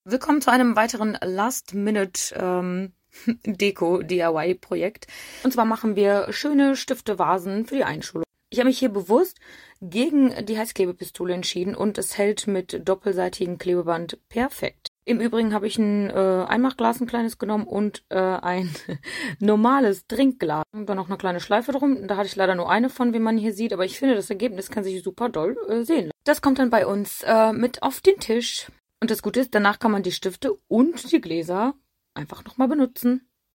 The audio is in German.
Willkommen zu einem weiteren Last-Minute Deko-DIY-Projekt. Und zwar machen wir schöne Stifte-Vasen für die Einschulung. Ich habe mich hier bewusst gegen die Heißklebepistole entschieden und es hält mit doppelseitigem Klebeband perfekt. Im Übrigen habe ich ein Einmachglas, ein kleines genommen und ein normales Trinkglas. Und dann noch eine kleine Schleife drum. Da hatte ich leider nur eine von, wie man hier sieht, aber ich finde, das Ergebnis kann sich super doll sehen. Das kommt dann bei uns mit auf den Tisch. Und das Gute ist, danach kann man die Stifte und die Gläser einfach nochmal benutzen.